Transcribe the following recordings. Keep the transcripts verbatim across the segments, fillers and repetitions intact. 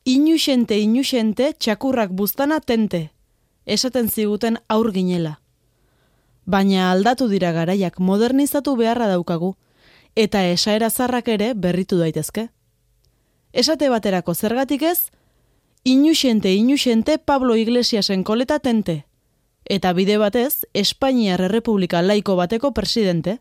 Inuxente, inuxente, txakurrak buztana tente, esaten ziguten aur ginela. Baina aldatu dira garaiak, modernizatu beharra daukagu, eta esaera zarrak ere berritu daitezke. Esate baterako zergatik ez, inuxente, inuxente Pablo Iglesiasen koleta tente, eta bide batez, Espainiar Errepublika laiko bateko presidente.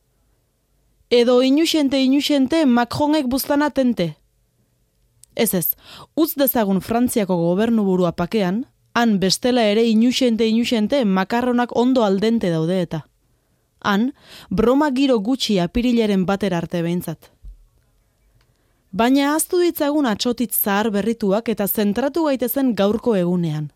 Edo inuxente, inuxente Macronek buztana tente. Ez ez, utz dezagun Frantziako gobernuburua pakean, han bestela ere inuxente, inuxente makarronak ondo aldente daude eta. Han, broma giro gutxi apirilaren batera arte behintzat. Baina ahaztu ditzagun atxotitz zahar berrituak eta zentratu gaitezen gaurko egunean.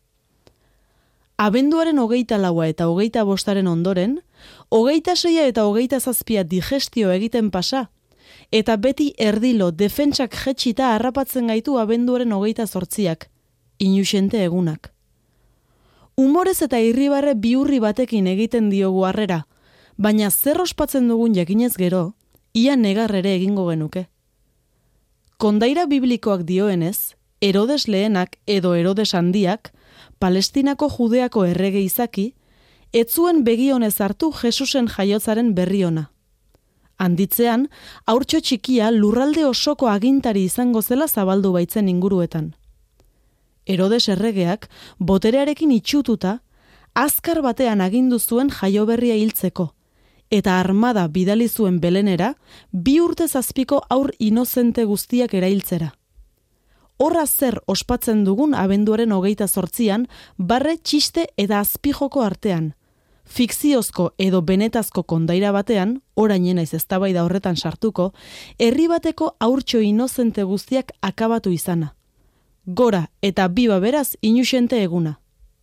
Abenduaren hogeita laua eta hogeita bostaren ondoren, hogeita seia eta hogeita zazpia digestio egiten pasa, eta beti erdilo defentsak jetxita harrapatzen gaitu abenduaren hogeita zortziak, inuxente egunak. Humorez eta irribarre biurri batekin egiten diogu harrera, baina zer ospatzen dugun jakinez gero, ia negar ere egingo genuke. Kondaira biblikoak dioenez, Herodes lehenak edo Herodes handiak, Palestinako Judeako errege izaki, ez zuen begionez hartu Jesusen jaiotzaren berri ona. Handitzean, haurtxo txikia lurralde osoko agintari izango zela zabaldu baitzen inguruetan. Herodes erregeak, boterearekin itxututa, azkar batean agindu zuen jaioberria hiltzeko, eta armada bidali zuen Belenera, bi urte zazpiko aur inozente guztiak erailtzera. Horra zer ospatzen dugun abenduaren hogeita zortzian, barre txiste eta azpijoko artean. Fikziozko edo benetazko kondaira batean, orain naiz eztabaida horretan sartuko, herri bateko haurtxo inozente guztiak akabatu izana. Gora eta biba beraz inuxente eguna.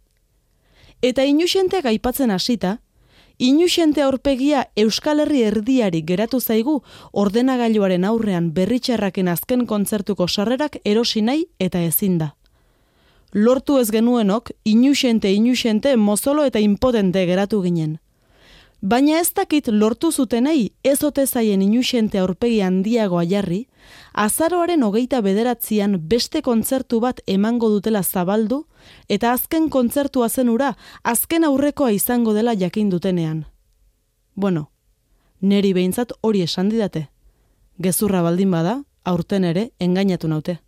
Eta inuxenteak aipatzen hasita, inuxente aurpegia Euskal Herri erdiari geratu zaigu ordenagailuaren aurrean berritxarraken azken kontzertuko sarrerak erosi nahi eta ezin da. Lortu ez genuenok, inuxente, inuxente, mozolo eta impotente geratu ginen. Baina ez dakit lortu zutenei ez ote zaien inuxente aurpegi handiagoa jarri, azaroaren hogeita bederatzian beste kontzertu bat emango dutela zabaldu, eta azken kontzertua zen ura, azken aurrekoa izango dela jakin dutenean. Bueno, neri behintzat hori esan didate. Gezurra baldin bada, aurten ere engainatu naute.